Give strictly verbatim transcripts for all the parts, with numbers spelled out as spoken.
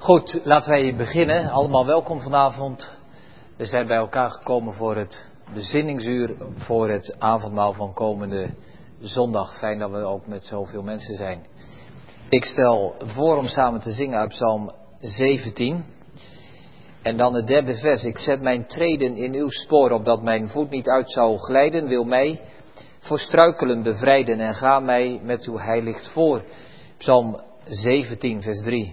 Goed, laten wij beginnen. Allemaal welkom vanavond. We zijn bij elkaar gekomen voor het bezinningsuur, voor het avondmaal van komende zondag. Fijn dat we ook met zoveel mensen zijn. Ik stel voor om samen te zingen uit Psalm zeventien. En dan het derde vers. Ik zet mijn treden in uw spoor, opdat mijn voet niet uit zou glijden. Wil mij voor struikelen bevrijden en ga mij met uw heiligt voor. Psalm zeventien, vers drie.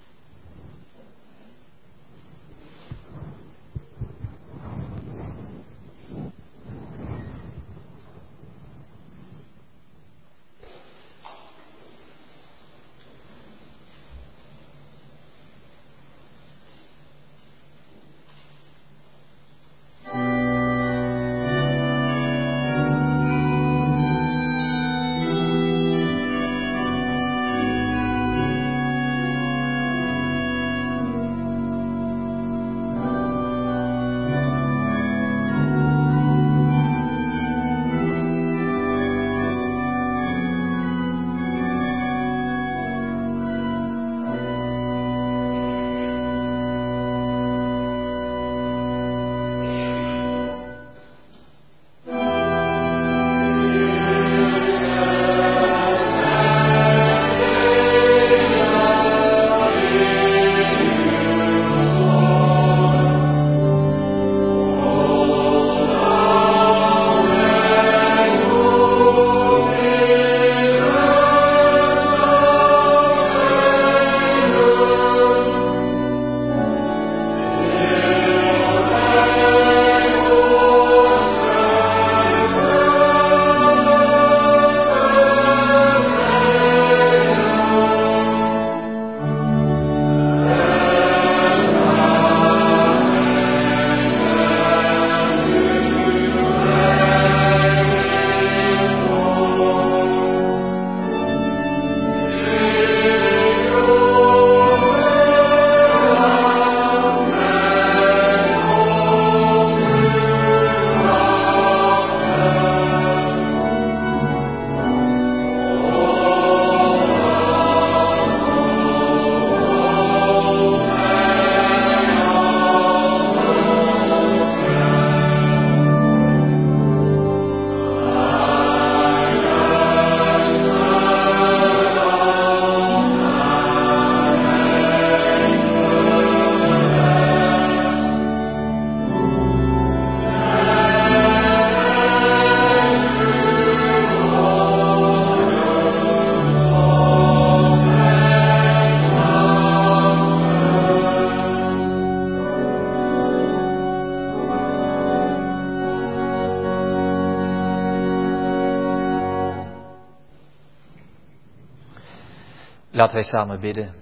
Laten wij samen bidden.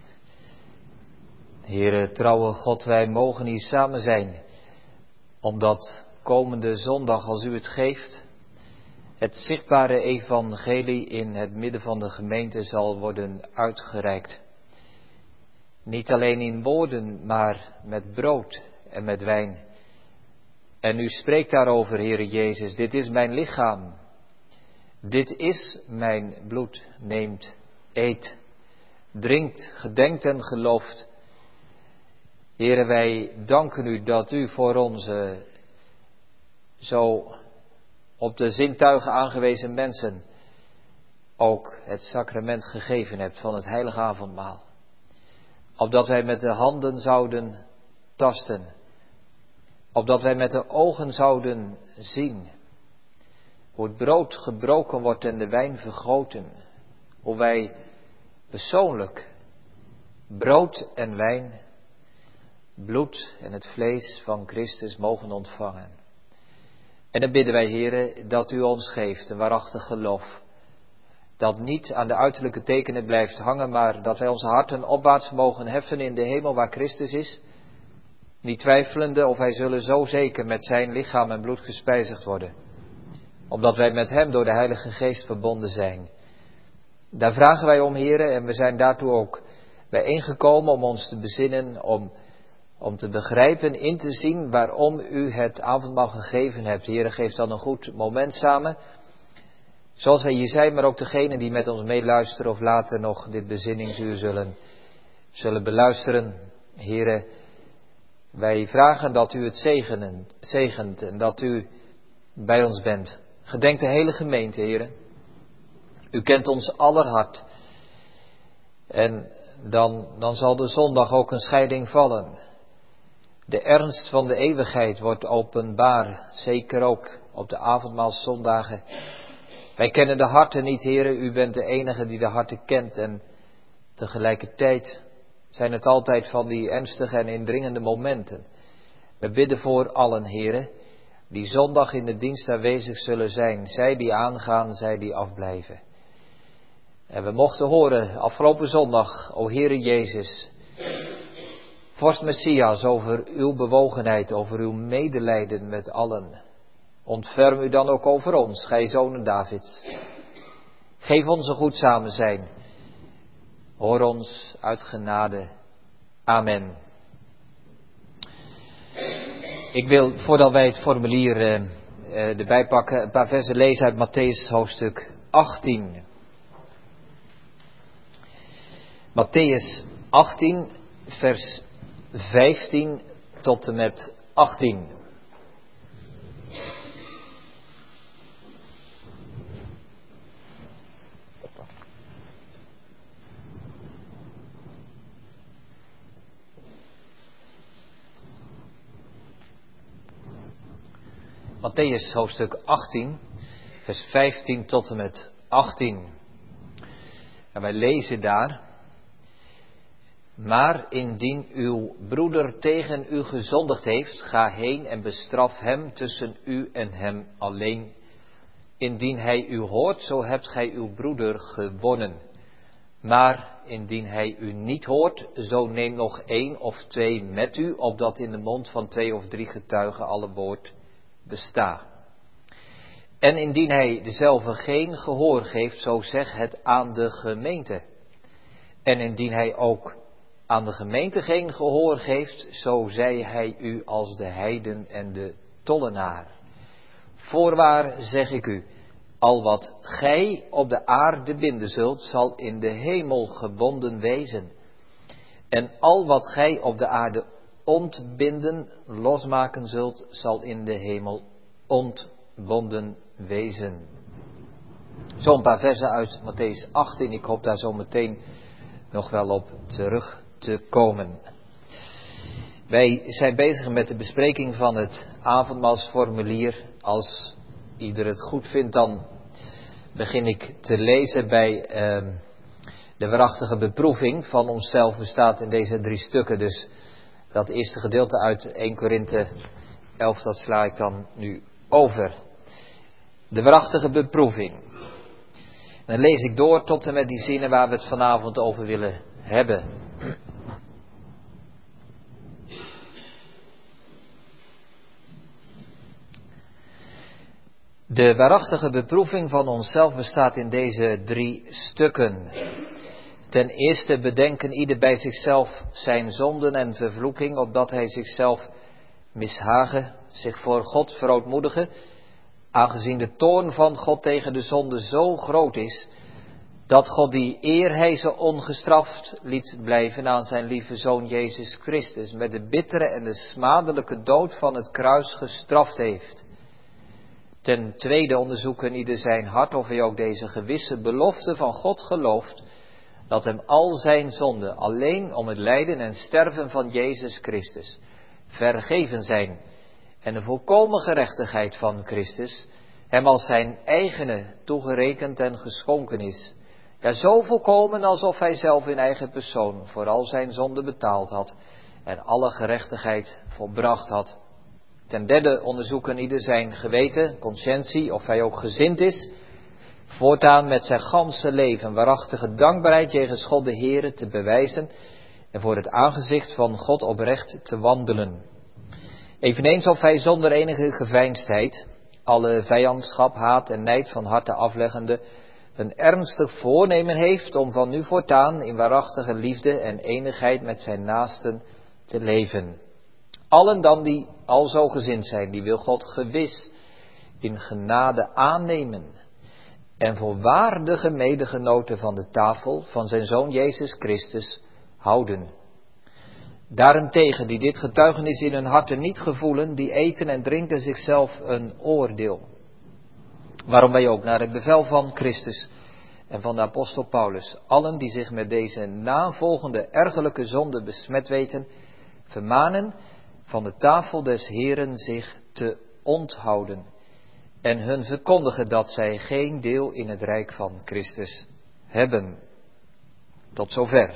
Heere, trouwe God, wij mogen hier samen zijn, omdat komende zondag, als u het geeft, het zichtbare evangelie in het midden van de gemeente zal worden uitgereikt. Niet alleen in woorden, maar met brood en met wijn. En u spreekt daarover, Heere Jezus, dit is mijn lichaam, dit is mijn bloed, neemt, eet. Drinkt, gedenkt en gelooft. Heere, wij danken u dat u voor onze zo op de zintuigen aangewezen mensen ook het sacrament gegeven hebt van het heilige avondmaal. Opdat wij met de handen zouden tasten. Opdat wij met de ogen zouden zien. Hoe het brood gebroken wordt en de wijn vergoten. Hoe wij persoonlijk brood en wijn, bloed en het vlees van Christus mogen ontvangen. En dan bidden wij, Heere, dat u ons geeft een waarachtig geloof. Dat niet aan de uiterlijke tekenen blijft hangen, maar dat wij onze harten opwaarts mogen heffen in de hemel waar Christus is. Niet twijfelende of wij zullen zo zeker met zijn lichaam en bloed gespijzigd worden. Omdat wij met hem door de Heilige Geest verbonden zijn. Daar vragen wij om, Heere, en we zijn daartoe ook bijeengekomen om ons te bezinnen, om, om te begrijpen, in te zien waarom u het avondmaal gegeven hebt. Heere, geef dan een goed moment samen, zoals wij hier zijn, maar ook degenen die met ons meeluisteren of later nog dit bezinningsuur zullen zullen beluisteren. Here, wij vragen dat u het zegenen, zegent en dat u bij ons bent. Gedenk de hele gemeente, Here. U kent ons aller hart. En dan, dan zal de zondag ook een scheiding vallen. De ernst van de eeuwigheid wordt openbaar, zeker ook op de avondmaalszondagen. Wij kennen de harten niet, Heere, u bent de enige die de harten kent. En tegelijkertijd zijn het altijd van die ernstige en indringende momenten. We bidden voor allen, Heere, die zondag in de dienst aanwezig zullen zijn. Zij die aangaan, zij die afblijven. En we mochten horen afgelopen zondag, o Heere Jezus, Vorst Messias, over uw bewogenheid, over uw medelijden met allen. Ontferm u dan ook over ons, gij zonen Davids. Geef ons een goed samen zijn. Hoor ons uit genade. Amen. Ik wil, voordat wij het formulier uh, uh, erbij pakken, een paar versen lezen uit Mattheüs hoofdstuk achttien. Mattheüs achttien, vers vijftien tot en met achttien. Mattheüs hoofdstuk achttien, vers vijftien tot en met achttien. En wij lezen daar: Maar indien uw broeder tegen u gezondigd heeft, ga heen en bestraf hem tussen u en hem alleen. Indien hij u hoort, zo hebt gij uw broeder gewonnen. Maar indien hij u niet hoort, zo neem nog één of twee met u, opdat in de mond van twee of drie getuigen alle woord besta. En indien hij dezelfde geen gehoor geeft, zo zeg het aan de gemeente. En indien hij ook aan de gemeente geen gehoor geeft, zo zij hij u als de heiden en de tollenaar. Voorwaar zeg ik u, al wat gij op de aarde binden zult, zal in de hemel gebonden wezen. En al wat gij op de aarde ontbinden, losmaken zult, zal in de hemel ontbonden wezen. Zo een paar versen uit Mattheüs achttien. Ik hoop daar zo meteen nog wel op terug te komen. Wij zijn bezig met de bespreking van het avondmaalsformulier. Als ieder het goed vindt, dan begin ik te lezen bij uh, de waarachtige beproeving van onszelf. Bestaat in deze drie stukken. Dus dat eerste gedeelte uit eerste Korinthe elf, dat sla ik dan nu over. De waarachtige beproeving. En dan lees ik door tot en met die zinnen waar we het vanavond over willen hebben. De waarachtige beproeving van onszelf bestaat in deze drie stukken. Ten eerste bedenken ieder bij zichzelf zijn zonden en vervloeking, opdat hij zichzelf mishagen, zich voor God verootmoedigen, aangezien de toorn van God tegen de zonde zo groot is, dat God die eer hij ze ongestraft liet blijven aan zijn lieve Zoon Jezus Christus, met de bittere en de smadelijke dood van het kruis gestraft heeft. Ten tweede onderzoeken ieder zijn hart of hij ook deze gewisse belofte van God gelooft, dat hem al zijn zonden alleen om het lijden en sterven van Jezus Christus vergeven zijn en de volkomen gerechtigheid van Christus hem als zijn eigene toegerekend en geschonken is. Ja, zo volkomen alsof hij zelf in eigen persoon voor al zijn zonden betaald had en alle gerechtigheid volbracht had. Ten derde onderzoeken ieder zijn geweten, conscientie, of hij ook gezind is, voortaan met zijn ganse leven waarachtige dankbaarheid jegens God de Heere te bewijzen en voor het aangezicht van God oprecht te wandelen. Eveneens of hij zonder enige geveinsdheid, alle vijandschap, haat en nijd van harte afleggende, een ernstig voornemen heeft om van nu voortaan in waarachtige liefde en enigheid met zijn naasten te leven. Allen dan die al zo gezind zijn, die wil God gewis in genade aannemen en voor waardige medegenoten van de tafel van zijn Zoon Jezus Christus houden. Daarentegen, die dit getuigenis in hun harten niet gevoelen, die eten en drinken zichzelf een oordeel. Waarom wij ook naar het bevel van Christus en van de apostel Paulus, allen die zich met deze navolgende ergerlijke zonde besmet weten, vermanen van de tafel des Heren zich te onthouden en hun verkondigen dat zij geen deel in het rijk van Christus hebben. Tot zover.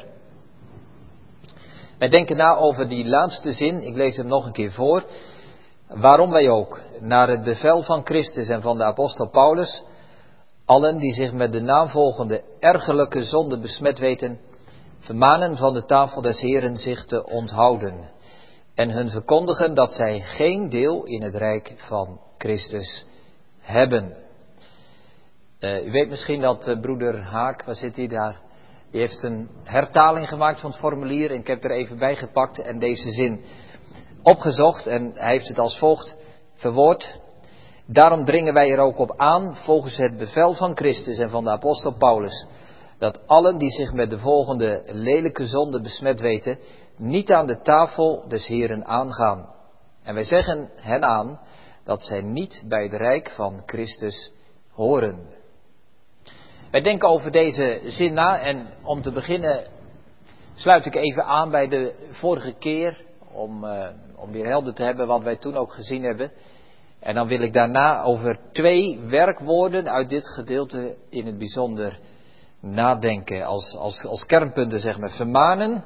Wij denken na over die laatste zin, ik lees hem nog een keer voor. Waarom wij ook, naar het bevel van Christus en van de apostel Paulus, allen die zich met de navolgende ergerlijke zonde besmet weten, vermanen van de tafel des Heren zich te onthouden en hun verkondigen dat zij geen deel in het rijk van Christus hebben. Uh, u weet misschien dat uh, broeder Haak, waar zit hij daar, die heeft een hertaling gemaakt van het formulier en ik heb er even bij gepakt en deze zin opgezocht en hij heeft het als volgt verwoord. Daarom dringen wij er ook op aan, volgens het bevel van Christus en van de apostel Paulus, dat allen die zich met de volgende lelijke zonde besmet weten, niet aan de tafel des Heren aangaan. En wij zeggen hen aan dat zij niet bij het rijk van Christus horen. Wij denken over deze zin na en om te beginnen sluit ik even aan bij de vorige keer, om, uh, om weer helder te hebben wat wij toen ook gezien hebben. En dan wil ik daarna over twee werkwoorden uit dit gedeelte in het bijzonder nadenken. Als, als, als kernpunten zeg maar vermanen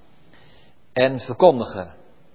en verkondigen.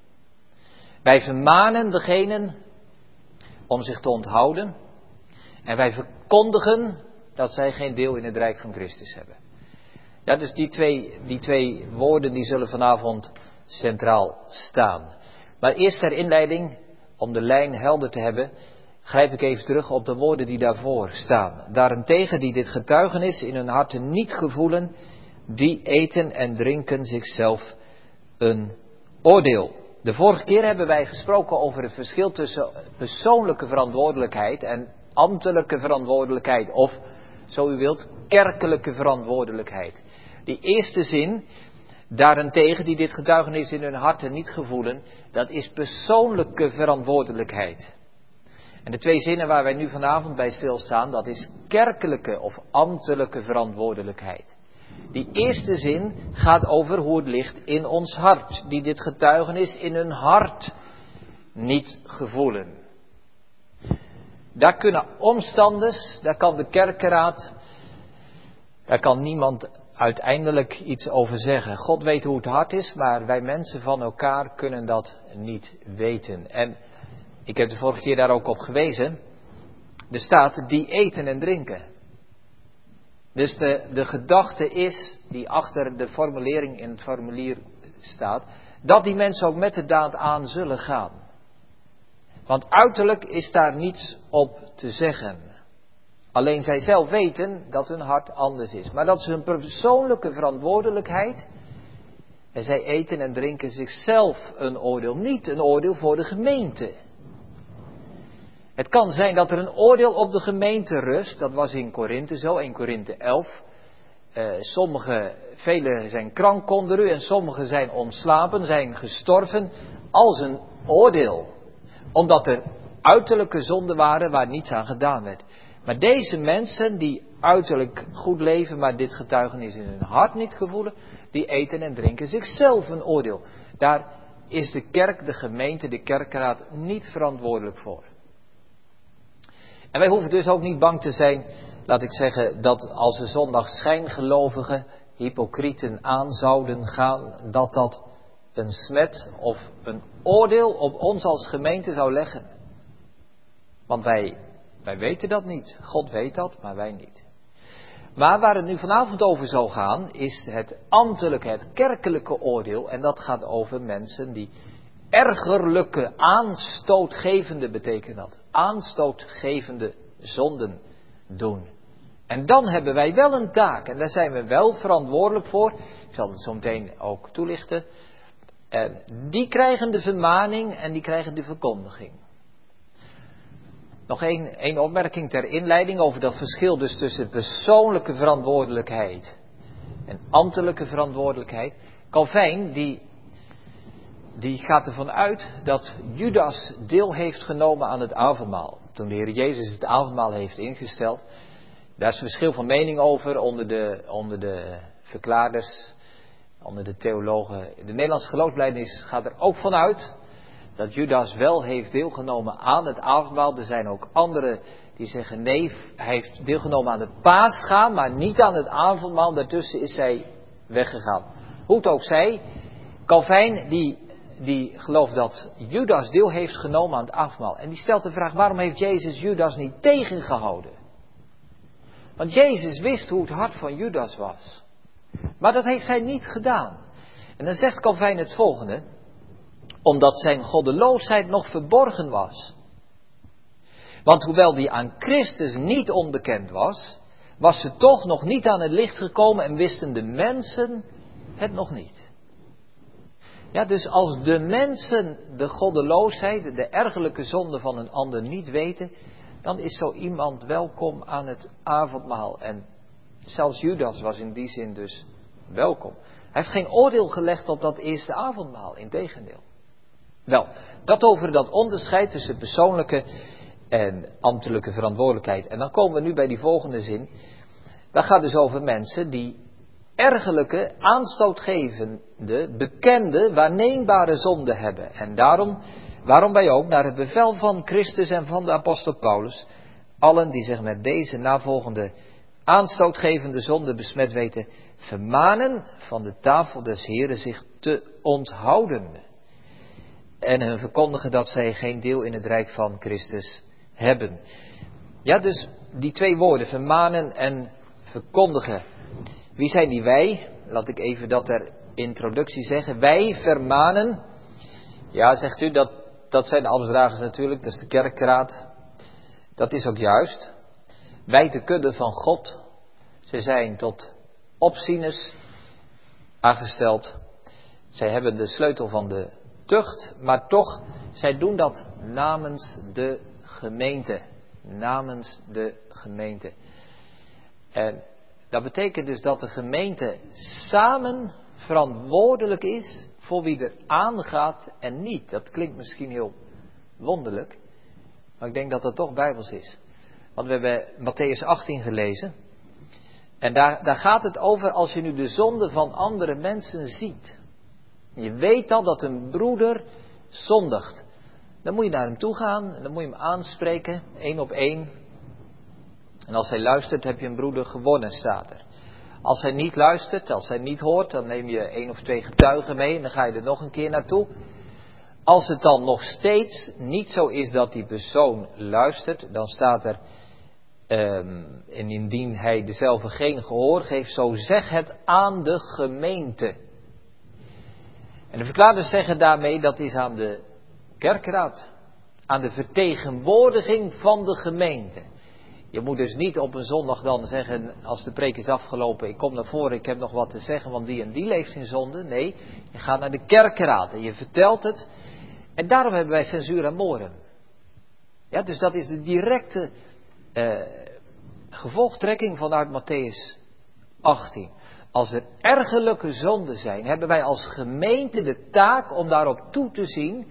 Wij vermanen degenen om zich te onthouden. En wij verkondigen dat zij geen deel in het rijk van Christus hebben. Ja, dus die twee, die twee woorden die zullen vanavond centraal staan. Maar eerst ter inleiding, om de lijn helder te hebben, grijp ik even terug op de woorden die daarvoor staan. Daarentegen die dit getuigenis in hun harten niet gevoelen, die eten en drinken zichzelf een oordeel. De vorige keer hebben wij gesproken over het verschil tussen persoonlijke verantwoordelijkheid en ambtelijke verantwoordelijkheid. Of, zo u wilt, kerkelijke verantwoordelijkheid. Die eerste zin, daarentegen die dit getuigenis in hun harten niet gevoelen, dat is persoonlijke verantwoordelijkheid. En de twee zinnen waar wij nu vanavond bij stilstaan, dat is kerkelijke of ambtelijke verantwoordelijkheid. Die eerste zin gaat over hoe het ligt in ons hart, die dit getuigenis in hun hart niet gevoelen. Daar kunnen omstanders, daar kan de kerkenraad, daar kan niemand uiteindelijk iets over zeggen. God weet hoe het hart is, maar wij mensen van elkaar kunnen dat niet weten. En ik heb de vorige keer daar ook op gewezen. Er staat die eten en drinken. Dus de, de gedachte is, die achter de formulering in het formulier staat, dat die mensen ook met de daad aan zullen gaan. Want uiterlijk is daar niets op te zeggen. Alleen zij zelf weten dat hun hart anders is. Maar dat is hun persoonlijke verantwoordelijkheid. En zij eten en drinken zichzelf een oordeel. Niet een oordeel voor de gemeente. Het kan zijn dat er een oordeel op de gemeente rust. Dat was in Korinthe zo, in Korinthe elf. Uh, sommige, velen zijn krank onder u en sommigen zijn ontslapen, zijn gestorven. Als een oordeel. Omdat er uiterlijke zonden waren waar niets aan gedaan werd. Maar deze mensen die uiterlijk goed leven, maar dit getuigenis in hun hart niet gevoelen, die eten en drinken zichzelf een oordeel. Daar is de kerk, de gemeente, de kerkraad niet verantwoordelijk voor. En wij hoeven dus ook niet bang te zijn, laat ik zeggen, dat als we zondag schijngelovigen, hypocrieten aan zouden gaan, dat dat een smet of een oordeel op ons als gemeente zou leggen. Want wij, wij weten dat niet. God weet dat, maar wij niet. Maar waar het nu vanavond over zal gaan, is het ambtelijke, het kerkelijke oordeel. En dat gaat over mensen die ergerlijke, aanstootgevende, betekent dat, aanstootgevende zonden doen. En dan hebben wij wel een taak. En daar zijn we wel verantwoordelijk voor. Ik zal het zo meteen ook toelichten. En die krijgen de vermaning en die krijgen de verkondiging. Nog één, één opmerking ter inleiding over dat verschil dus tussen persoonlijke verantwoordelijkheid en ambtelijke verantwoordelijkheid. Calvijn die, die gaat ervan uit dat Judas deel heeft genomen aan het avondmaal. Toen de Heer Jezus het avondmaal heeft ingesteld. Daar is een verschil van mening over onder de, onder de verklaarders, onder de theologen. De Nederlandse geloofsbelijdenis gaat er ook van uit dat Judas wel heeft deelgenomen aan het avondmaal. Er zijn ook anderen die zeggen nee, hij heeft deelgenomen aan de Pascha, maar niet aan het avondmaal. Daartussen is hij weggegaan. Hoe het ook zij, Calvijn die, die gelooft dat Judas deel heeft genomen aan het avondmaal. En die stelt de vraag, waarom heeft Jezus Judas niet tegengehouden? Want Jezus wist hoe het hart van Judas was. Maar dat heeft hij niet gedaan. En dan zegt Calvijn het volgende. Omdat zijn goddeloosheid nog verborgen was. Want hoewel die aan Christus niet onbekend was, was ze toch nog niet aan het licht gekomen en wisten de mensen het nog niet. Ja, dus als de mensen de goddeloosheid, de ergerlijke zonde van een ander niet weten, dan is zo iemand welkom aan het avondmaal. En zelfs Judas was in die zin dus welkom. Hij heeft geen oordeel gelegd op dat eerste avondmaal, integendeel. Wel, dat over dat onderscheid tussen persoonlijke en ambtelijke verantwoordelijkheid. En dan komen we nu bij die volgende zin. Dat gaat dus over mensen die ergerlijke, aanstootgevende, bekende, waarneembare zonde hebben. En daarom, waarom wij ook naar het bevel van Christus en van de apostel Paulus, allen die zich met deze navolgende aanstootgevende zonde besmet weten, vermanen van de tafel des Heren zich te onthouden. En hun verkondigen dat zij geen deel in het rijk van Christus hebben. Ja, dus die twee woorden, vermanen en verkondigen. Wie zijn die wij? Laat ik even dat ter introductie zeggen. Wij vermanen. Ja, zegt u, dat, dat zijn de ambtsdragers natuurlijk, dat is de kerkraad. Dat is ook juist. Wij de kudde van God. Ze zijn tot opzieners aangesteld. Zij hebben de sleutel van de tucht, maar toch, zij doen dat namens de gemeente. Namens de gemeente. En dat betekent dus dat de gemeente samen verantwoordelijk is voor wie er aangaat en niet. Dat klinkt misschien heel wonderlijk, maar ik denk dat dat toch bijbels is. Want we hebben Mattheüs achttien gelezen. En daar, daar gaat het over als je nu de zonde van andere mensen ziet. Je weet al dat een broeder zondigt. Dan moet je naar hem toe gaan en dan moet je hem aanspreken, één op één. En als hij luistert, heb je een broeder gewonnen, staat er. Als hij niet luistert, als hij niet hoort, dan neem je één of twee getuigen mee en dan ga je er nog een keer naartoe. Als het dan nog steeds niet zo is dat die persoon luistert, dan staat er, um, en indien hij dezelfde geen gehoor geeft, zo zeg het aan de gemeente. En de verklaarders zeggen daarmee, dat is aan de kerkraad, aan de vertegenwoordiging van de gemeente. Je moet dus niet op een zondag dan zeggen, als de preek is afgelopen, ik kom naar voren, ik heb nog wat te zeggen, want die en die leeft in zonde. Nee, je gaat naar de kerkraad en je vertelt het. En daarom hebben wij censura morum. Ja, dus dat is de directe eh, gevolgtrekking vanuit Mattheüs achttien. Als er ergerlijke zonden zijn, hebben wij als gemeente de taak om daarop toe te zien.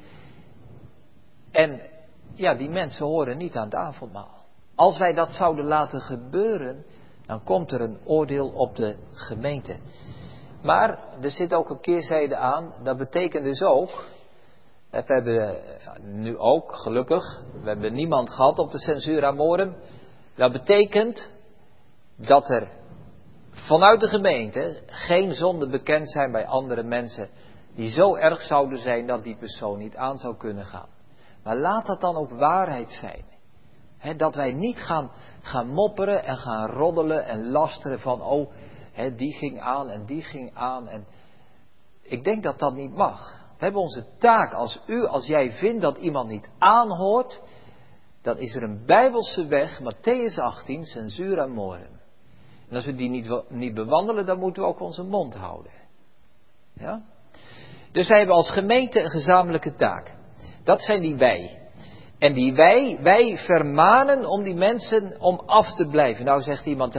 En ja, die mensen horen niet aan het avondmaal. Als wij dat zouden laten gebeuren, dan komt er een oordeel op de gemeente. Maar er zit ook een keerzijde aan. Dat betekent dus ook, we hebben nu ook, gelukkig, we hebben niemand gehad op de censura morum. Dat betekent dat er vanuit de gemeente geen zonden bekend zijn bij andere mensen die zo erg zouden zijn dat die persoon niet aan zou kunnen gaan. Maar laat dat dan ook waarheid zijn. He, dat wij niet gaan, gaan mopperen en gaan roddelen en lasteren van, oh, he, die ging aan en die ging aan. En ik denk dat dat niet mag. We hebben onze taak, als u, als jij vindt dat iemand niet aanhoort, dan is er een bijbelse weg, Mattheüs achttien, censura morum. En als we die niet, niet bewandelen, dan moeten we ook onze mond houden. Ja? Dus wij hebben als gemeente een gezamenlijke taak. Dat zijn die wij. En die wij, wij vermanen om die mensen om af te blijven. Nou zegt iemand, hoe,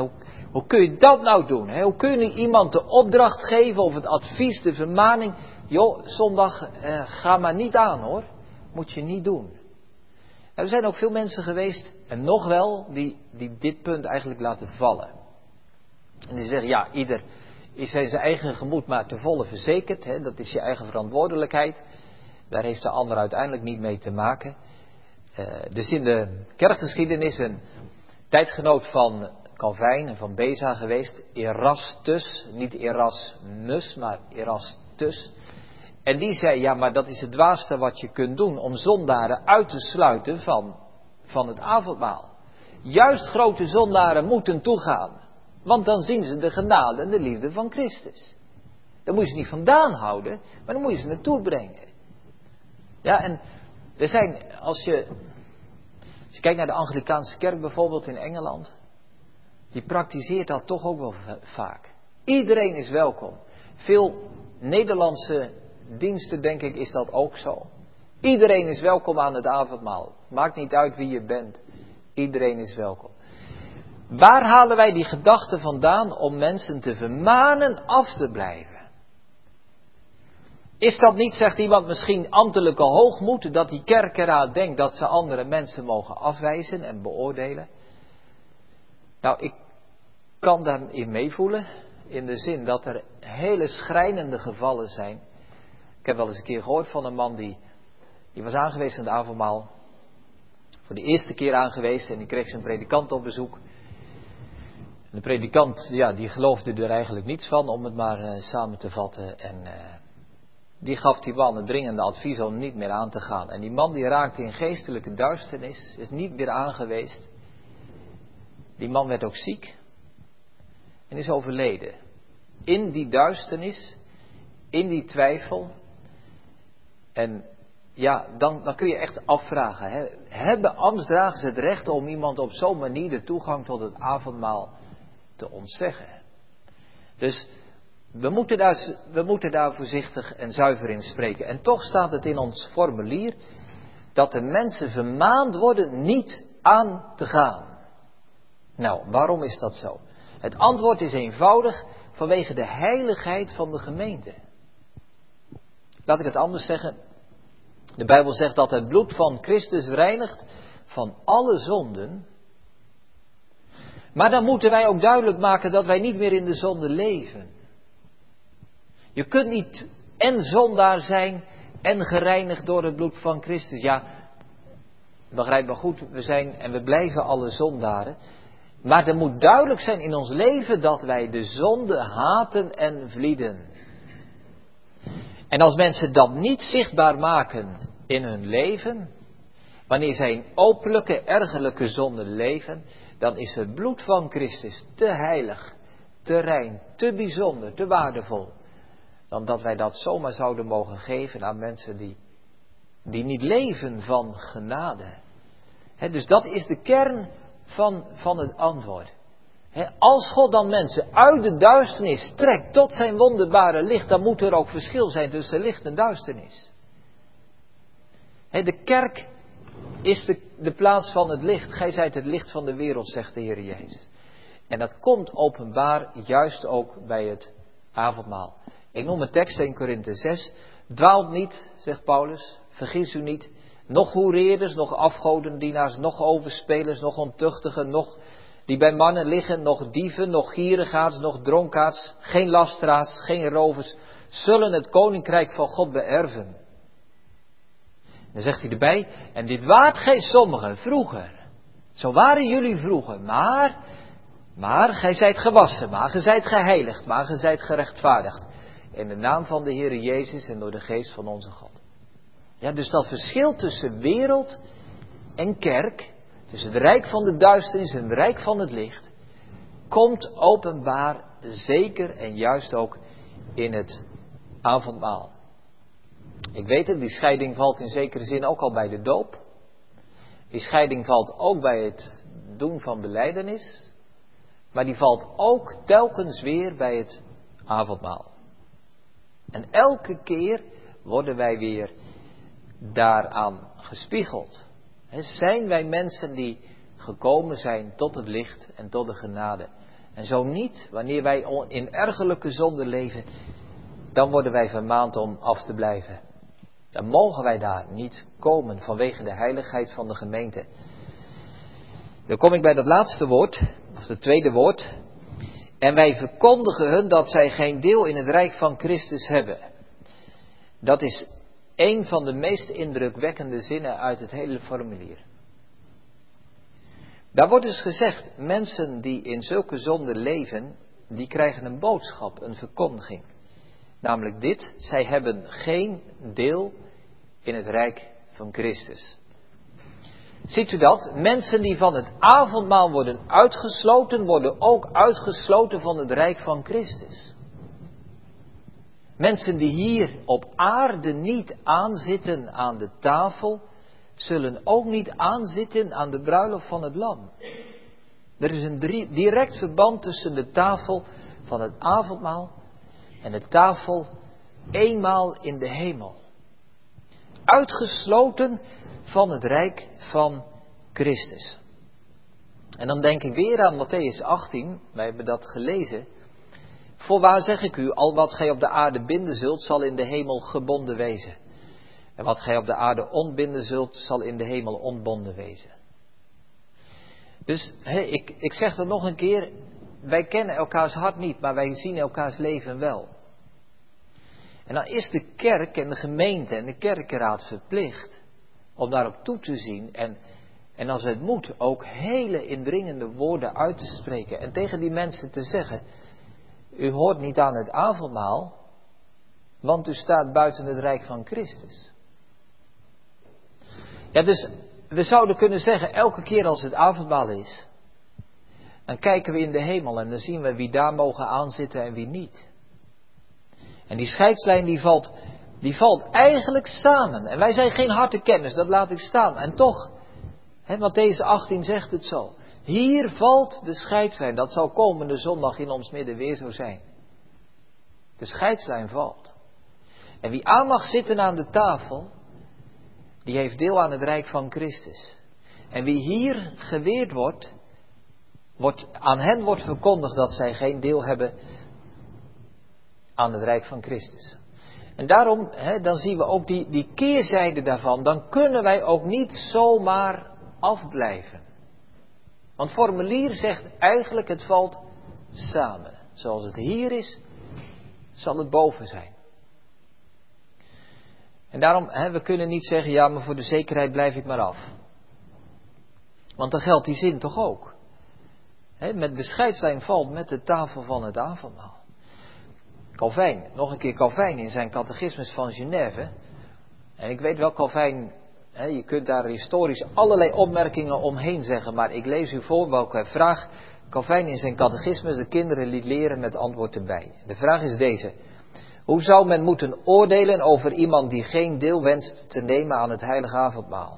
Hoe kun je dat nou doen? Hè? Hoe kun je iemand de opdracht geven of het advies, de vermaning. Joh, zondag eh, ga maar niet aan hoor. Moet je niet doen. En er zijn ook veel mensen geweest, en nog wel, die, die dit punt eigenlijk laten vallen. En die zeggen, ja, ieder is zijn eigen gemoed maar ten volle verzekerd. Hè? Dat is je eigen verantwoordelijkheid. Daar heeft de ander uiteindelijk niet mee te maken. Uh, dus in de kerkgeschiedenis een tijdgenoot van Calvijn en van Beza geweest. Erastus, niet Erasmus, maar Erastus. En die zei, ja, maar dat is het dwaasste wat je kunt doen om zondaren uit te sluiten van, van het avondmaal. Juist grote zondaren moeten toegaan. Want dan zien ze de genade en de liefde van Christus. Dan moet je ze niet vandaan houden, maar dan moet je ze naartoe brengen. Ja, en er zijn, als je, als je kijkt naar de Anglikaanse kerk bijvoorbeeld in Engeland, die praktiseert dat toch ook wel vaak. Iedereen is welkom. Veel Nederlandse diensten, denk ik, is dat ook zo. Iedereen is welkom aan het avondmaal. Maakt niet uit wie je bent. Iedereen is welkom. Waar halen wij die gedachten vandaan om mensen te vermanen af te blijven? Is dat niet, zegt iemand, misschien ambtelijke hoogmoed, dat die kerkeraad denkt dat ze andere mensen mogen afwijzen en beoordelen? Nou, ik kan daarin meevoelen, in de zin dat er hele schrijnende gevallen zijn. Ik heb wel eens een keer gehoord van een man die, die was aangewezen aan het avondmaal. Voor de eerste keer aangewezen en die kreeg zijn predikant op bezoek. En de predikant, ja, die geloofde er eigenlijk niets van, om het maar uh, samen te vatten. En uh, die gaf die man een dringende advies om niet meer aan te gaan. En die man die raakte in geestelijke duisternis, is niet meer aangewezen. Die man werd ook ziek en is overleden. In die duisternis, in die twijfel. En ja, dan, dan kun je echt afvragen. Hè? Hebben ambtsdragers het recht om iemand op zo'n manier de toegang tot het avondmaal te ontzeggen? Dus we moeten, daar, we moeten daar voorzichtig en zuiver in spreken. En toch staat het in ons formulier dat de mensen vermaand worden niet aan te gaan. Nou, waarom is dat zo? Het antwoord is eenvoudig, vanwege de heiligheid van de gemeente. Laat ik het anders zeggen. De Bijbel zegt dat het bloed van Christus reinigt van alle zonden. Maar dan moeten wij ook duidelijk maken dat wij niet meer in de zonde leven. Je kunt niet en zondaar zijn en gereinigd door het bloed van Christus. Ja, begrijp me goed, we zijn en we blijven alle zondaren. Maar er moet duidelijk zijn in ons leven dat wij de zonde haten en vlieden. En als mensen dat niet zichtbaar maken in hun leven, wanneer zij in openlijke, ergerlijke zonde leven, dan is het bloed van Christus te heilig, te rein, te bijzonder, te waardevol, dan dat wij dat zomaar zouden mogen geven aan mensen die, die niet leven van genade. He, dus dat is de kern van, van het antwoord. He, als God dan mensen uit de duisternis trekt tot zijn wonderbare licht, dan moet er ook verschil zijn tussen licht en duisternis. He, de kerk is de, de plaats van het licht. Gij zijt het licht van de wereld, zegt de Heer Jezus. En dat komt openbaar juist ook bij het avondmaal. Ik noem een tekst in Korinthe zes. Dwaalt niet, zegt Paulus, vergis u niet. Nog hoereerders, nog afgodendienaars, nog overspelers, nog ontuchtigen, nog die bij mannen liggen, nog dieven, nog gierigaards, nog dronkaards, geen lasteraars, geen rovers, zullen het koninkrijk van God beërven. Dan zegt hij erbij, en dit waart gij sommigen vroeger. Zo waren jullie vroeger, maar, maar gij zijt gewassen, maar gij zijt geheiligd, maar gij zijt gerechtvaardigd. In de naam van de Heere Jezus en door de geest van onze God. Ja, dus dat verschil tussen wereld en kerk, tussen het rijk van de duisternis en het rijk van het licht, komt openbaar zeker en juist ook in het avondmaal. Ik weet het, die scheiding valt in zekere zin ook al bij de doop. Die scheiding valt ook bij het doen van belijdenis. Maar die valt ook telkens weer bij het avondmaal. En elke keer worden wij weer daaraan gespiegeld. He, zijn wij mensen die gekomen zijn tot het licht en tot de genade En zo niet, wanneer wij in ergerlijke zonde leven, dan worden wij vermaand om af te blijven. Dan mogen wij daar niet komen vanwege de heiligheid van de gemeente. Dan kom ik bij dat laatste woord, of het tweede woord. En wij verkondigen hun dat zij geen deel in het rijk van Christus hebben. Dat is een van de meest indrukwekkende zinnen uit het hele formulier. Daar wordt dus gezegd, mensen die in zulke zonde leven, die krijgen een boodschap, een verkondiging. Namelijk dit, zij hebben geen deel in het rijk van Christus. Ziet u dat? Mensen die van het avondmaal worden uitgesloten, worden ook uitgesloten van het rijk van Christus. Mensen die hier op aarde niet aanzitten aan de tafel, zullen ook niet aanzitten aan de bruiloft van het lam. Er is een direct verband tussen de tafel van het avondmaal en de tafel eenmaal in de hemel. Uitgesloten van het rijk van Christus. En dan denk ik weer aan Mattheüs achttien, wij hebben dat gelezen. Voorwaar zeg ik u, al wat gij op de aarde binden zult, zal in de hemel gebonden wezen. En wat gij op de aarde ontbinden zult, zal in de hemel ontbonden wezen. Dus he, ik, ik zeg dat nog een keer, wij kennen elkaars hart niet, maar wij zien elkaars leven wel. En dan is de kerk en de gemeente en de kerkenraad verplicht om daarop toe te zien en, en als het moet ook hele indringende woorden uit te spreken en tegen die mensen te zeggen, u hoort niet aan het avondmaal, want u staat buiten het rijk van Christus. Ja, dus we zouden kunnen zeggen, elke keer als het avondmaal is, dan kijken we in de hemel en dan zien we wie daar mogen aanzitten en wie niet. En die scheidslijn die valt, die valt eigenlijk samen. En wij zijn geen hartenkennis, dat laat ik staan. En toch, hè, Mattheüs achttien zegt het zo. Hier valt de scheidslijn, dat zal komende zondag in ons midden weer zo zijn. De scheidslijn valt. En wie aan mag zitten aan de tafel, die heeft deel aan het rijk van Christus. En wie hier geweerd wordt, wordt aan hen wordt verkondigd dat zij geen deel hebben aan het rijk van Christus. En daarom, hè, dan zien we ook die, die keerzijde daarvan. Dan kunnen wij ook niet zomaar afblijven. Want formulier zegt eigenlijk het valt samen. Zoals het hier is, zal het boven zijn. En daarom, hè, we kunnen niet zeggen, ja, maar voor de zekerheid blijf ik maar af. Want dan geldt die zin toch ook. Hè, met de scheidslijn valt met de tafel van het avondmaal. Calvijn, nog een keer Calvijn in zijn catechismus van Genève. En ik weet wel, Calvijn, hè, je kunt daar historisch allerlei opmerkingen omheen zeggen. Maar ik lees u voor welke vraag Calvijn in zijn catechismus de kinderen liet leren met antwoord erbij. De vraag is deze. Hoe zou men moeten oordelen over iemand die geen deel wenst te nemen aan het heilige avondmaal?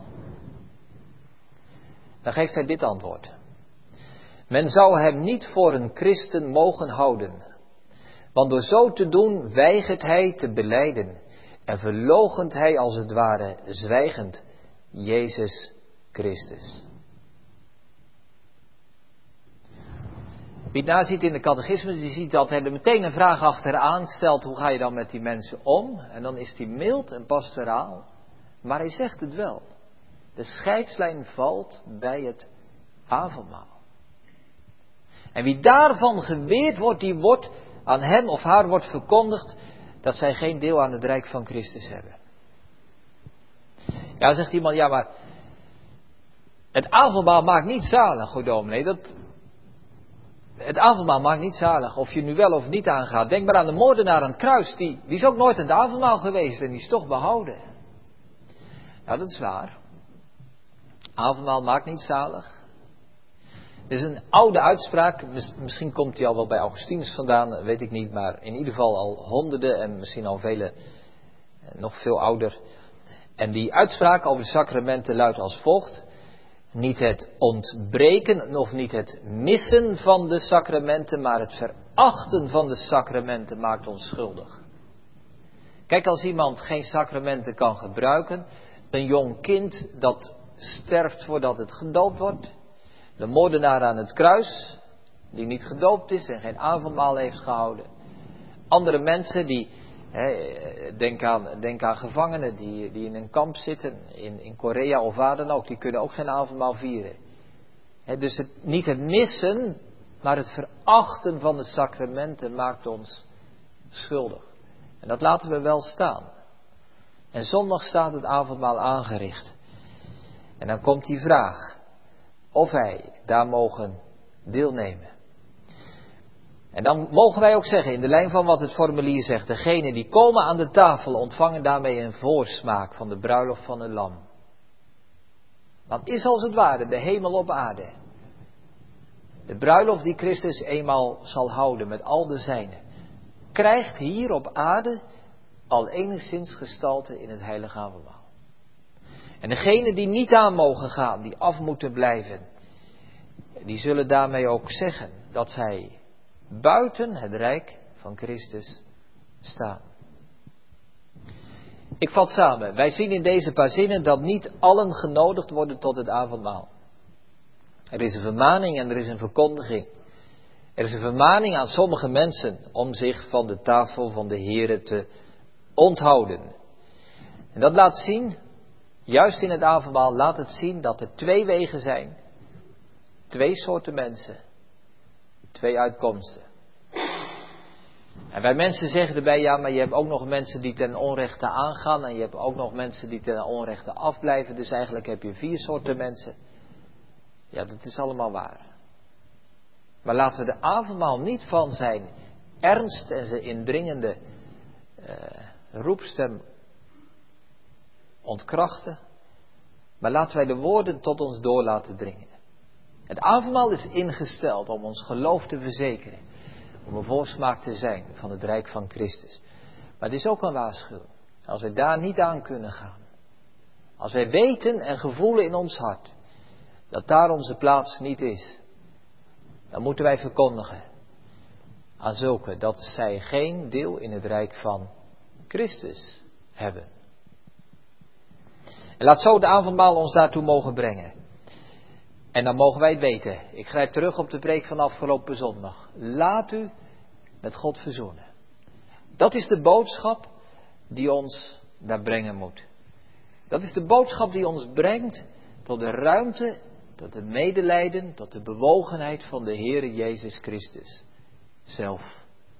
Dan geeft hij dit antwoord. Men zou hem niet voor een christen mogen houden. Want door zo te doen weigert hij te belijden en verloochent hij als het ware zwijgend Jezus Christus. Wie het naziet in de catechismus, die ziet dat hij er meteen een vraag achteraan stelt, hoe ga je dan met die mensen om? En dan is hij mild en pastoraal, maar hij zegt het wel. De scheidslijn valt bij het avondmaal. En wie daarvan geweerd wordt, die wordt aan hem of haar wordt verkondigd dat zij geen deel aan het rijk van Christus hebben. Ja, zegt iemand, ja maar het avondmaal maakt niet zalig, goh dominee. Dat, het avondmaal maakt niet zalig, of je nu wel of niet aangaat. Denk maar aan de moordenaar aan het kruis, die, die is ook nooit aan het avondmaal geweest en die is toch behouden. Nou, dat is waar. Avondmaal maakt niet zalig. Het is een oude uitspraak, misschien komt die al wel bij Augustinus vandaan, weet ik niet, maar in ieder geval al honderden en misschien al vele, nog veel ouder. En die uitspraak over de sacramenten luidt als volgt. Niet het ontbreken of niet het missen van de sacramenten, maar het verachten van de sacramenten maakt ons schuldig. Kijk, als iemand geen sacramenten kan gebruiken, een jong kind dat sterft voordat het gedoopt wordt, de moordenaar aan het kruis, die niet gedoopt is en geen avondmaal heeft gehouden. Andere mensen die, hè, denk aan, denk aan gevangenen die, die in een kamp zitten, in, in Korea of waar dan ook, die kunnen ook geen avondmaal vieren. Hè, dus het, niet het missen, maar het verachten van de sacramenten maakt ons schuldig. En dat laten we wel staan. En zondag staat het avondmaal aangericht. En dan komt die vraag of wij daar mogen deelnemen. En dan mogen wij ook zeggen, in de lijn van wat het formulier zegt, degenen die komen aan de tafel ontvangen daarmee een voorsmaak van de bruiloft van het lam. Dan is als het ware de hemel op aarde. De bruiloft die Christus eenmaal zal houden met al de zijnen, krijgt hier op aarde al enigszins gestalte in het heilige avondmaal. En degenen die niet aan mogen gaan, die af moeten blijven, die zullen daarmee ook zeggen dat zij buiten het rijk van Christus staan. Ik vat samen, wij zien in deze paar zinnen dat niet allen genodigd worden tot het avondmaal. Er is een vermaning en er is een verkondiging. Er is een vermaning aan sommige mensen om zich van de tafel van de Here te onthouden. En dat laat zien, juist in het avondmaal laat het zien dat er twee wegen zijn. Twee soorten mensen. Twee uitkomsten. En wij mensen zeggen erbij, ja, maar je hebt ook nog mensen die ten onrechte aangaan. En je hebt ook nog mensen die ten onrechte afblijven. Dus eigenlijk heb je vier soorten mensen. Ja, dat is allemaal waar. Maar laten we de avondmaal niet van zijn ernst en zijn indringende uh, roepstem ontkrachten. Maar laten wij de woorden tot ons door laten dringen. Het avondmaal is ingesteld om ons geloof te verzekeren. Om een voorsmaak te zijn van het rijk van Christus. Maar het is ook een waarschuwing. Als wij daar niet aan kunnen gaan. Als wij weten en gevoelen in ons hart dat daar onze plaats niet is. Dan moeten wij verkondigen aan zulken dat zij geen deel in het rijk van Christus hebben. En laat zo de avondmaal ons daartoe mogen brengen. En dan mogen wij het weten. Ik grijp terug op de preek van afgelopen zondag. Laat u met God verzoenen. Dat is de boodschap die ons daar brengen moet. Dat is de boodschap die ons brengt tot de ruimte, tot het medelijden, tot de bewogenheid van de Heere Jezus Christus zelf.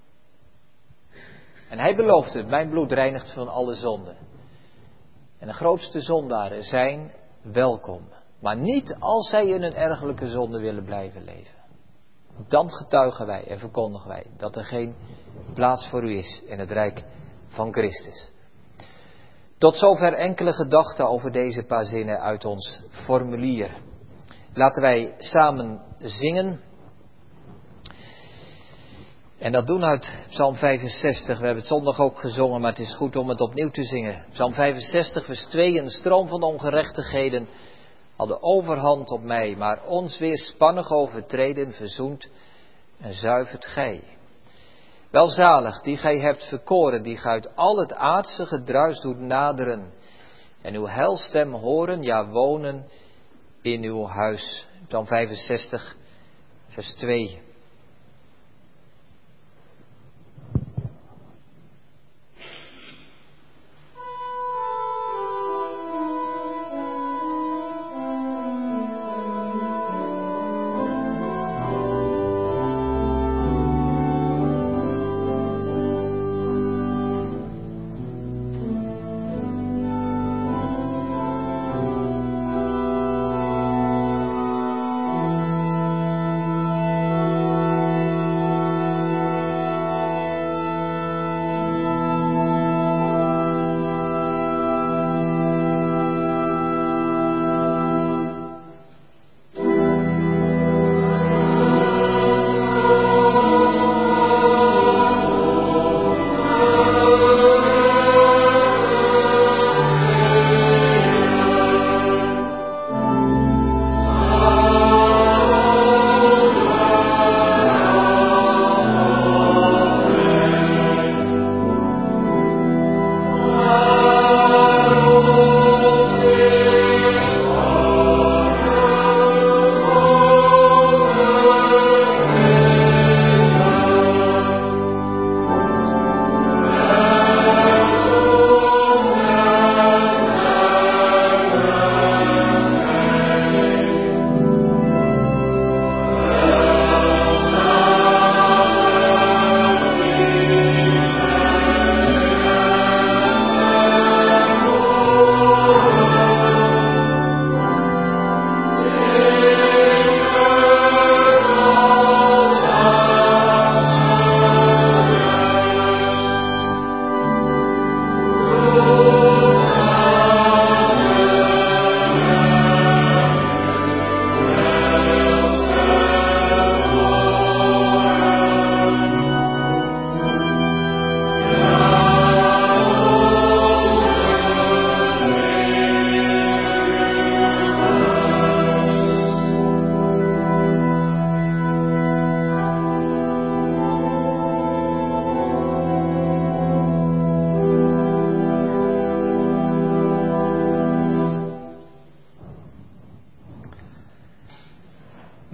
En hij belooft het, mijn bloed reinigt van alle zonden. En de grootste zondaren zijn welkom. Maar niet als zij in een ergelijke zonde willen blijven leven. Dan getuigen wij en verkondigen wij dat er geen plaats voor u is in het rijk van Christus. Tot zover enkele gedachten over deze paar zinnen uit ons formulier. Laten wij samen zingen. En dat doen uit Psalm vijfenzestig. We hebben het zondag ook gezongen, maar het is goed om het opnieuw te zingen. Psalm vijfenzestig, vers twee. Een stroom van ongerechtigheden had de overhand op mij, maar ons weerspannig overtreden verzoent en zuivert gij. Welzalig die gij hebt verkoren, die gij uit al het aardse gedruis doet naderen en uw heilstem horen, ja wonen in uw huis. Psalm vijfenzestig, vers twee.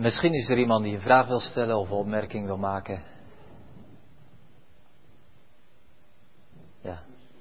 Misschien is er iemand die een vraag wil stellen of een opmerking wil maken. Ja.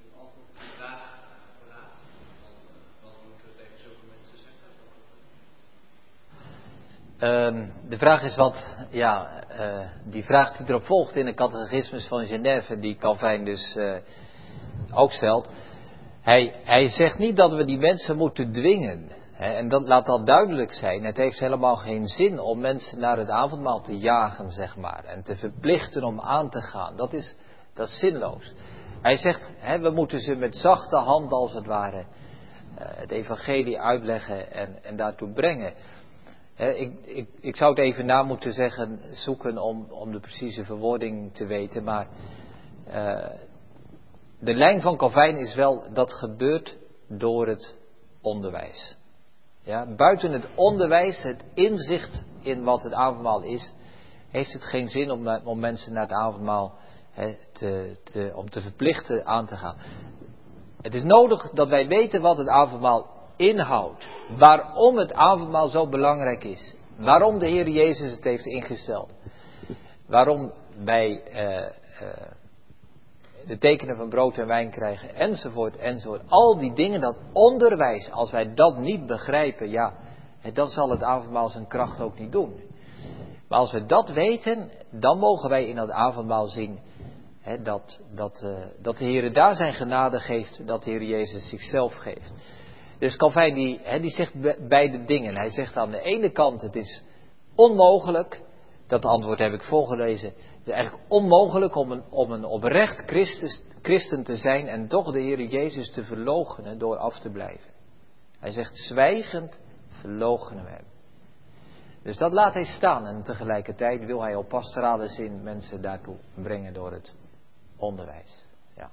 Um, de vraag is wat, ja, uh, die vraag die erop volgt in de catechismus van Genève, die Calvijn dus uh, ook stelt. Hij, hij zegt niet dat we die mensen moeten dwingen. Hè, en dat laat dat duidelijk zijn. Het heeft helemaal geen zin om mensen naar het avondmaal te jagen, zeg maar. En te verplichten om aan te gaan. Dat is, dat is zinloos. Hij zegt, hè, we moeten ze met zachte hand als het ware uh, het evangelie uitleggen en, en daartoe brengen. He, ik, ik, ik zou het even na moeten zeggen, zoeken om, om de precieze verwoording te weten. Maar uh, de lijn van Calvijn is wel, dat gebeurt door het onderwijs. Ja, buiten het onderwijs, het inzicht in wat het avondmaal is, heeft het geen zin om, om mensen naar het avondmaal he, te, te, om te verplichten aan te gaan. Het is nodig dat wij weten wat het avondmaal inhoudt. Waarom het avondmaal zo belangrijk is. Waarom de Heer Jezus het heeft ingesteld. Waarom wij uh, uh, de tekenen van brood en wijn krijgen. Enzovoort, enzovoort. Al die dingen, dat onderwijs. Als wij dat niet begrijpen, ja, dan zal het avondmaal zijn kracht ook niet doen. Maar als we dat weten, dan mogen wij in het avondmaal zien. He, dat, dat, uh, dat de Heer daar zijn genade geeft. Dat de Heer Jezus zichzelf geeft. Dus Calvijn die, he, die zegt be- beide dingen. Hij zegt aan de ene kant het is onmogelijk. Dat antwoord heb ik voorgelezen. Het is eigenlijk onmogelijk om een, om een oprecht Christus, christen te zijn. En toch de Heer Jezus te verloochenen door af te blijven. Hij zegt zwijgend verloochenen we hem. Dus dat laat hij staan. En tegelijkertijd wil hij op pastorale zin mensen daartoe brengen door het onderwijs. Ja.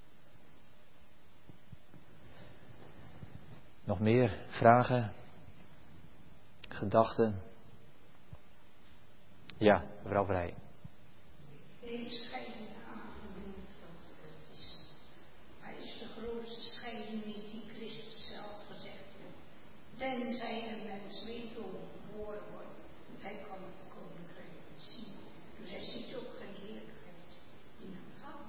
Nog meer vragen? Gedachten? Ja, mevrouw Vrij. Deze scheiding aangenoemd, want het is, maar is de grootste scheiding niet die Christus zelf gezegd heeft. Tenzij een mens wederom geboren wordt, hij kan het koninkrijk niet zien. Dus hij ziet ook geen heerlijkheid in hem gaan.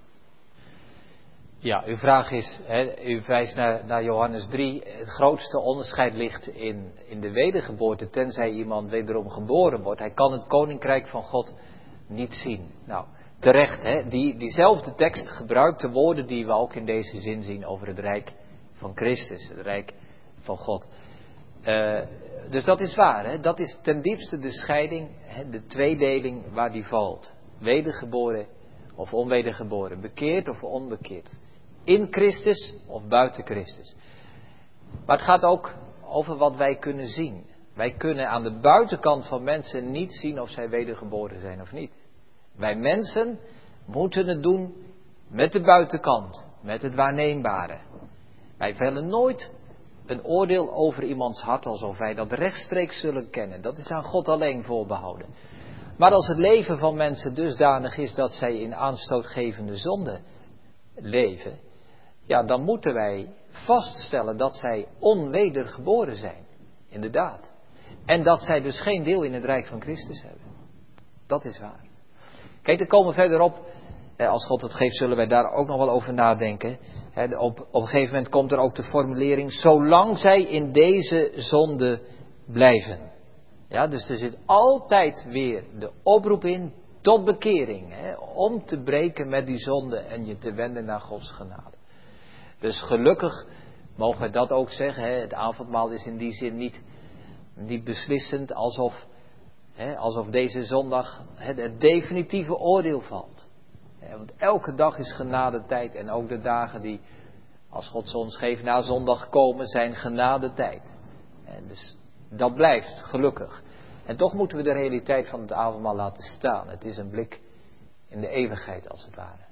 Ja, uw vraag is, hè, u wijst naar, naar Johannes drie, het grootste onderscheid ligt in, in de wedergeboorte, tenzij iemand wederom geboren wordt. Hij kan het koninkrijk van God niet zien. Nou, terecht, hè, die, diezelfde tekst gebruikt de woorden die we ook in deze zin zien over het rijk van Christus, het rijk van God. Uh, dus dat is waar, hè, dat is ten diepste de scheiding, hè, de tweedeling waar die valt. Wedergeboren of onwedergeboren, bekeerd of onbekeerd. In Christus of buiten Christus. Maar het gaat ook over wat wij kunnen zien. Wij kunnen aan de buitenkant van mensen niet zien of zij wedergeboren zijn of niet. Wij mensen moeten het doen met de buitenkant, met het waarneembare. Wij vellen nooit een oordeel over iemands hart alsof wij dat rechtstreeks zullen kennen. Dat is aan God alleen voorbehouden. Maar als het leven van mensen dusdanig is dat zij in aanstootgevende zonde leven, ja, dan moeten wij vaststellen dat zij onwedergeboren zijn. Inderdaad. En dat zij dus geen deel in het rijk van Christus hebben. Dat is waar. Kijk, dan komen we verderop. Als God het geeft, zullen wij daar ook nog wel over nadenken. Op, op een gegeven moment komt er ook de formulering, zolang zij in deze zonde blijven. Ja, dus er zit altijd weer de oproep in tot bekering. Hè, om te breken met die zonde en je te wenden naar Gods genade. Dus gelukkig mogen we dat ook zeggen. Hè, het avondmaal is in die zin niet, niet beslissend alsof, hè, alsof deze zondag het, het definitieve oordeel valt. Hè, want elke dag is genadetijd en ook de dagen die, als God ze ons geeft, na zondag komen, zijn genadetijd. En dus dat blijft, gelukkig. En toch moeten we de realiteit van het avondmaal laten staan. Het is een blik in de eeuwigheid, als het ware.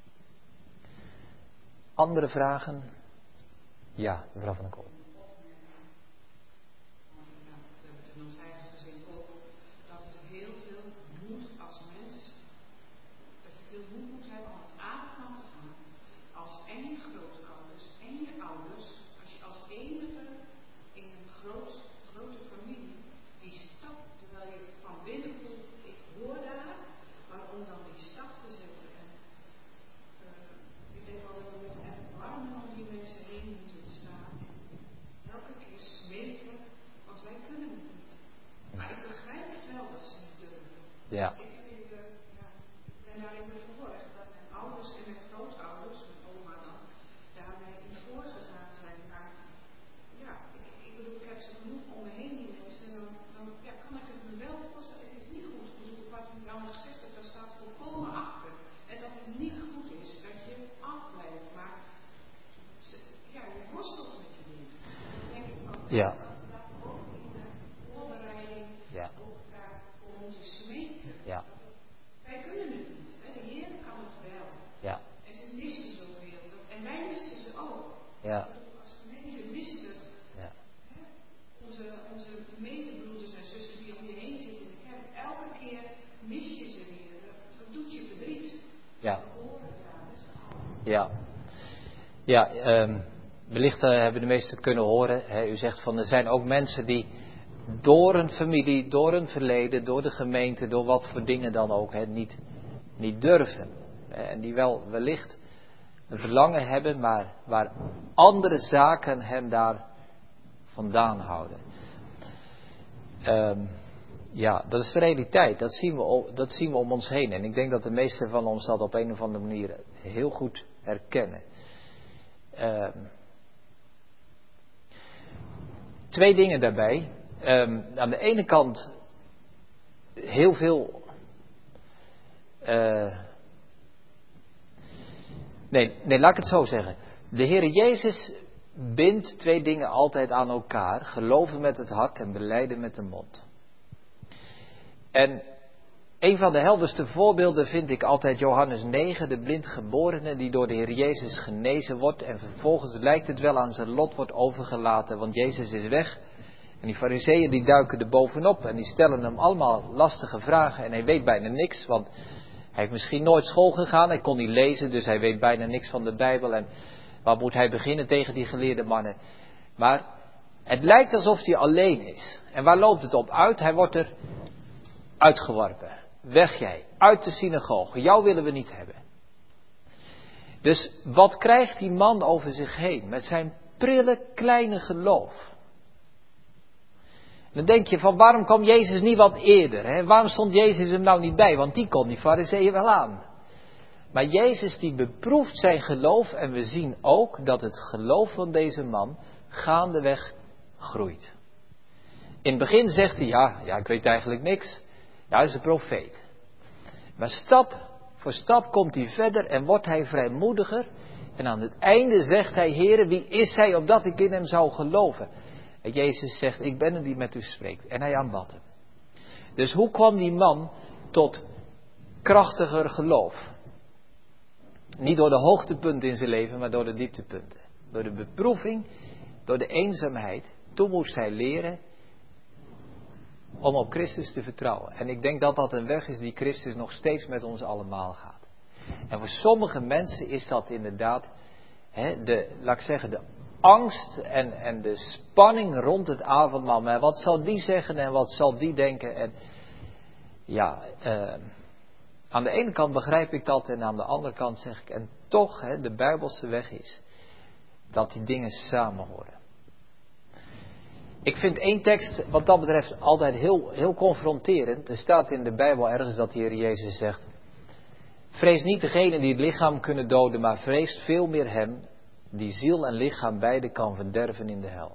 Andere vragen? Ja, mevrouw van der Kool. Ja. Voorbereiding Ja. ook graag voor onze smeken. Ja. Wij kunnen het niet. Hè? De Heer kan het wel. Ja. En ze missen zoveel. En wij missen ze ook. Ja. Als gemeente missen we Ja. hè? Onze, onze medebroeders en zussen die om je heen zitten in de kerk. Elke keer mis je ze weer. Dat doet je verdriet. Ja. We horen daar met z'n allen. Ja. Ja, um, wellicht uh, hebben de meesten het kunnen horen. Hè, u zegt van er zijn ook mensen die door een familie, door een verleden, door de gemeente, door wat voor dingen dan ook, hè, niet, niet durven. En die wel wellicht een verlangen hebben, maar waar andere zaken hem daar vandaan houden. Um, ja, dat is de realiteit. Dat zien, we, dat zien we om ons heen. En ik denk dat de meesten van ons dat op een of andere manier heel goed herkennen. Um, twee dingen daarbij. Um, aan de ene kant heel veel. Uh, nee, nee, laat ik het zo zeggen. De Heere Jezus bindt twee dingen altijd aan elkaar: geloven met het hart en belijden met de mond. En een van de helderste voorbeelden vind ik altijd Johannes negen, de blindgeborene die door de Heer Jezus genezen wordt en vervolgens lijkt het wel aan zijn lot wordt overgelaten, want Jezus is weg. En die fariseeën die duiken er bovenop en die stellen hem allemaal lastige vragen en hij weet bijna niks, want hij heeft misschien nooit school gegaan, hij kon niet lezen, dus hij weet bijna niks van de Bijbel en waar moet hij beginnen tegen die geleerde mannen. Maar het lijkt alsof hij alleen is. En waar loopt het op uit? Hij wordt er uitgeworpen. Weg jij, uit de synagoge, jou willen we niet hebben. Dus wat krijgt die man over zich heen met zijn prille kleine geloof? Dan denk je van waarom kwam Jezus niet wat eerder? Hè? Waarom stond Jezus hem nou niet bij? Want die kon die fariseeën wel aan. Maar Jezus die beproeft zijn geloof en we zien ook dat het geloof van deze man gaandeweg groeit. In het begin zegt hij ja, ja ik weet eigenlijk niks. Ja, hij is een profeet. Maar stap voor stap komt hij verder en wordt hij vrijmoediger. En aan het einde zegt hij, Heere, wie is hij opdat ik in hem zou geloven? En Jezus zegt, ik ben het die met u spreekt. En hij aanbad hem. Dus hoe kwam die man tot krachtiger geloof? Niet door de hoogtepunten in zijn leven, maar door de dieptepunten. Door de beproeving, door de eenzaamheid. Toen moest hij leren om op Christus te vertrouwen. En ik denk dat dat een weg is die Christus nog steeds met ons allemaal gaat. En voor sommige mensen is dat inderdaad, hè, de, laat ik zeggen, de angst en, en de spanning rond het avondmaal. Maar wat zal die zeggen en wat zal die denken? En ja, uh, aan de ene kant begrijp ik dat en aan de andere kant zeg ik, en toch, hè, de Bijbelse weg is dat die dingen samen horen. Ik vind één tekst wat dat betreft altijd heel, heel confronterend. Er staat in de Bijbel ergens dat de Heer Jezus zegt: vrees niet degene die het lichaam kunnen doden, maar vrees veel meer hem die ziel en lichaam beide kan verderven in de hel.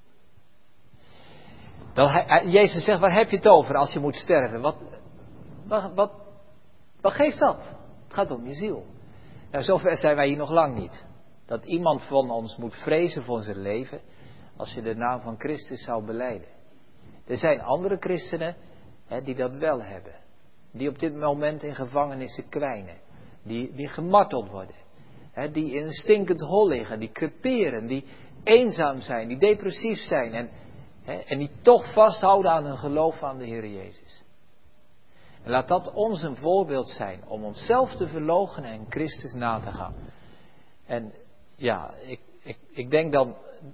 Dan hij, hij, Jezus zegt, waar heb je het over als je moet sterven? Wat, wat, wat, wat geeft dat? Het gaat om je ziel. Nou, zover zijn wij hier nog lang niet. Dat iemand van ons moet vrezen voor zijn leven als je de naam van Christus zou belijden. Er zijn andere christenen hè, die dat wel hebben. Die op dit moment in gevangenissen kwijnen. Die, die gemarteld worden. Hè, die in een stinkend hol liggen. Die creperen. Die eenzaam zijn. Die depressief zijn. En, hè, en die toch vasthouden aan hun geloof aan de Heer Jezus. En laat dat ons een voorbeeld zijn om onszelf te verloochenen en Christus na te gaan. En ja, ik, ik, ik denk dan,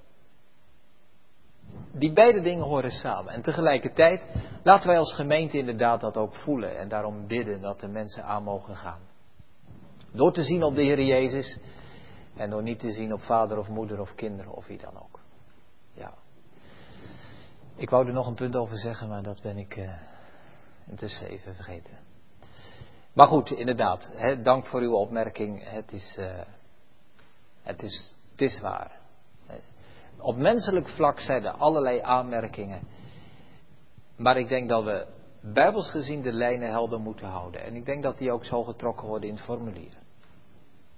die beide dingen horen samen. En tegelijkertijd laten wij als gemeente inderdaad dat ook voelen. En daarom bidden dat de mensen aan mogen gaan. Door te zien op de Heer Jezus. En door niet te zien op vader of moeder of kinderen of wie dan ook. Ja. Ik wou er nog een punt over zeggen, maar dat ben ik uh, intussen even vergeten. Maar goed, inderdaad. Hè, dank voor uw opmerking. Het is, uh, het is, het is waar. Op menselijk vlak zijn er allerlei aanmerkingen. Maar ik denk dat we bijbels gezien de lijnen helder moeten houden. En ik denk dat die ook zo getrokken worden in het formulier.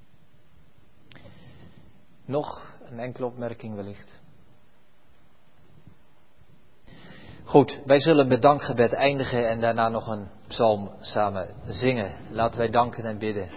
Nog een enkele opmerking wellicht. Goed, wij zullen met dankgebed eindigen en daarna nog een psalm samen zingen. Laten wij danken en bidden.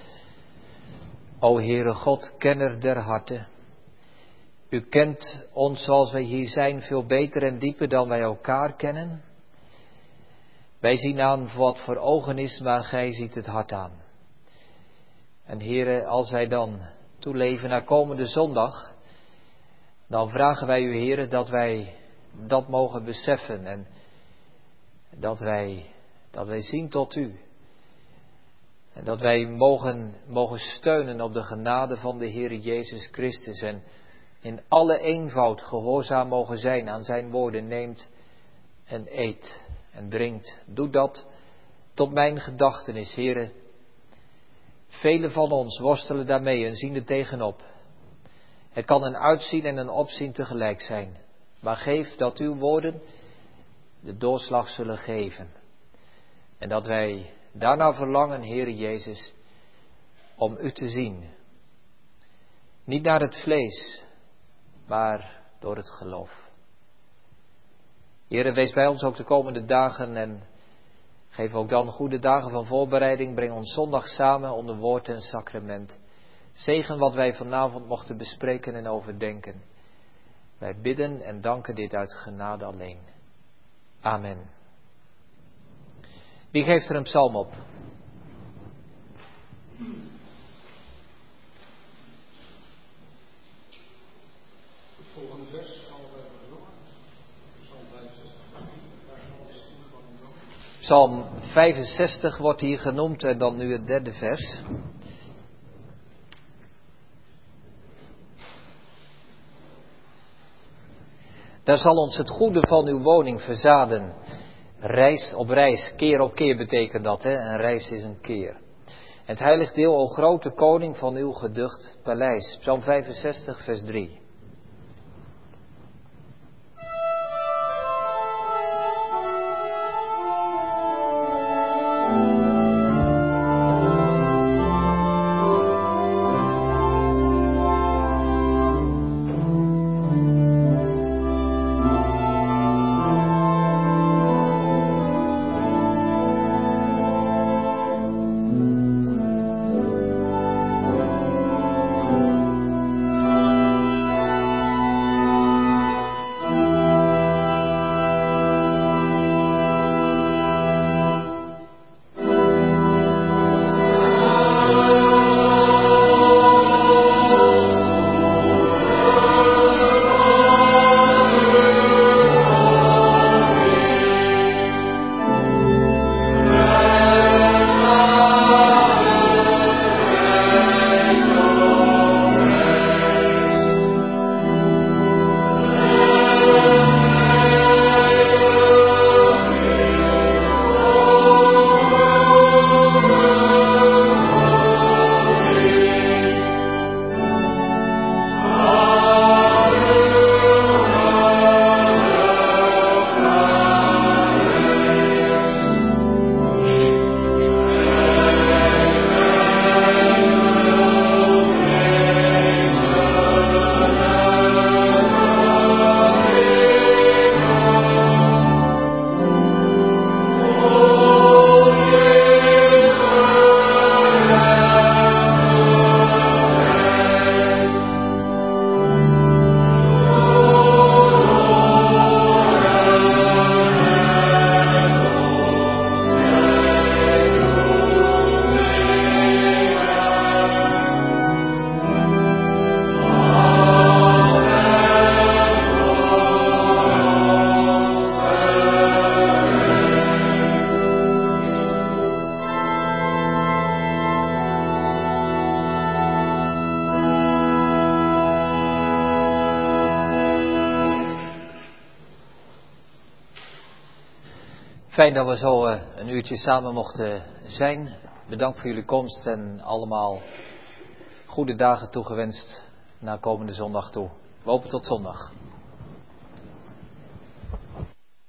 O Heere God, kenner der harten. U kent ons zoals wij hier zijn veel beter en dieper dan wij elkaar kennen. Wij zien aan wat voor ogen is, maar gij ziet het hart aan. En Heere, als wij dan toeleven naar komende zondag, dan vragen wij u, Heere, dat wij dat mogen beseffen en dat wij, dat wij zien tot u. En dat wij mogen, mogen steunen op de genade van de Heere Jezus Christus en in alle eenvoud gehoorzaam mogen zijn aan zijn woorden. Neemt en eet en drinkt. Doe dat tot mijn gedachtenis, Heere. Velen van ons worstelen daarmee en zien er tegenop. Het kan een uitzien en een opzien tegelijk zijn. Maar geef dat uw woorden de doorslag zullen geven. En dat wij daarna verlangen, Heere Jezus, om u te zien. Niet naar het vlees, maar door het geloof. Heere, wees bij ons ook de komende dagen en geef ook dan goede dagen van voorbereiding. Breng ons zondag samen onder woord en sacrament. Zegen wat wij vanavond mochten bespreken en overdenken. Wij bidden en danken dit uit genade alleen. Amen. Wie geeft er een psalm op? Het volgende vers gaan we even verzorgen. Psalm vijfenzestig. Psalm vijfenzestig wordt hier genoemd en dan nu het derde vers. Daar zal ons het goede van uw woning verzaden. Reis op reis, keer op keer betekent dat, hè? Een reis is een keer. Het heilig deel, o grote koning van uw geducht paleis. Psalm vijfenzestig, vers drie. Fijn dat we zo uh, een uurtje samen mochten zijn. Bedankt voor jullie komst en allemaal goede dagen toegewenst naar komende zondag toe. We hopen tot zondag.